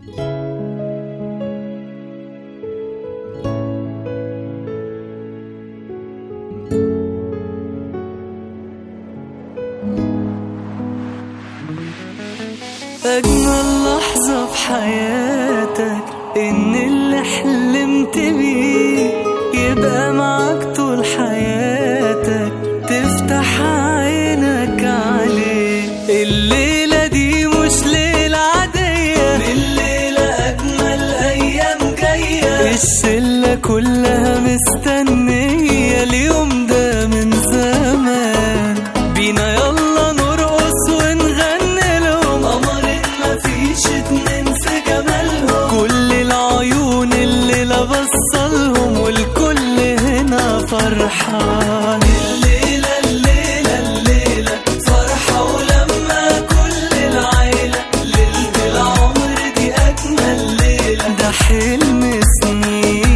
أجمل لحظة في حياتك إن اللي حلمت بيه يبقى معاك طول حياتك، تفتح عينك عليه. الليلة دي مش ليلة عادية، الليلة أجمل أيام جاية، الشلة كلها مستنية اليوم ده من زمان. بينا يلا نرقص ونغني لهم، قمرين مفيش اتنين في جمالهم، كل العيون الليلة بصلهم والكل هنا فرحان. الليلة الليلة الليلة فرحة، ولما كل العيلة ليلة العمر دي أجمل ليلة، ده حلم سنين.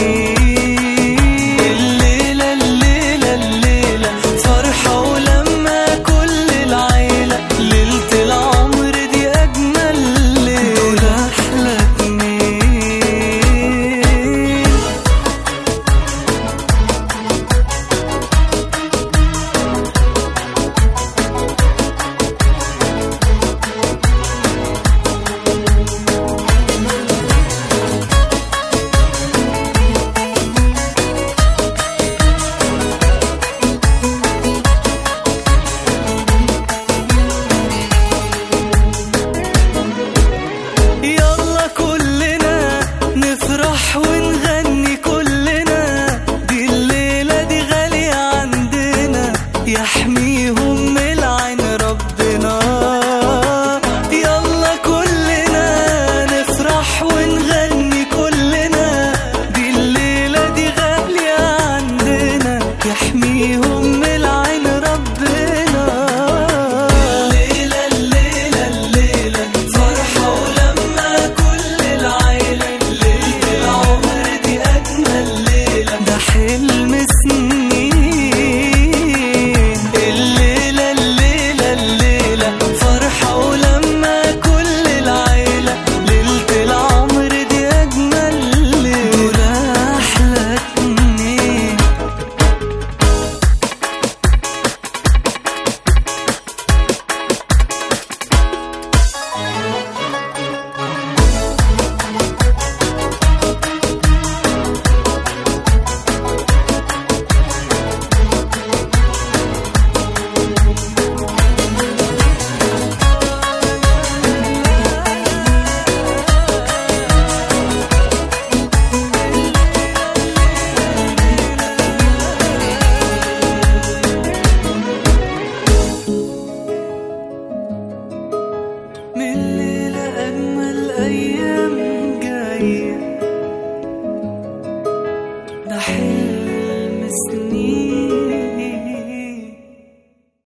الليلة الليلة الليلة فرحة، ولما كل العيلة ليلة العمر دي أجمل ليلة، دول أحلى اتنين. يلا كلنا نفرح ونغني كلنا، دي الليلة دي غالية عندنا، يحميهم من العين ربنا. يلا كلنا نفرح ونغني كلنا، دي الليلة دي غالية عندنا، يحميهم من العين ربنا. الليلة الليلة الليلة فرحة، ولما كل العيلة ليلة العمر دي أجمل ليلة، ده حلم سنين. الليلة الليلة الليلة فرحة، ولما كل العيلة ليلة العمر دي أجمل ليلة، دول أحلى اتنين. من الليلة أجمل أيام جاية، ده حلم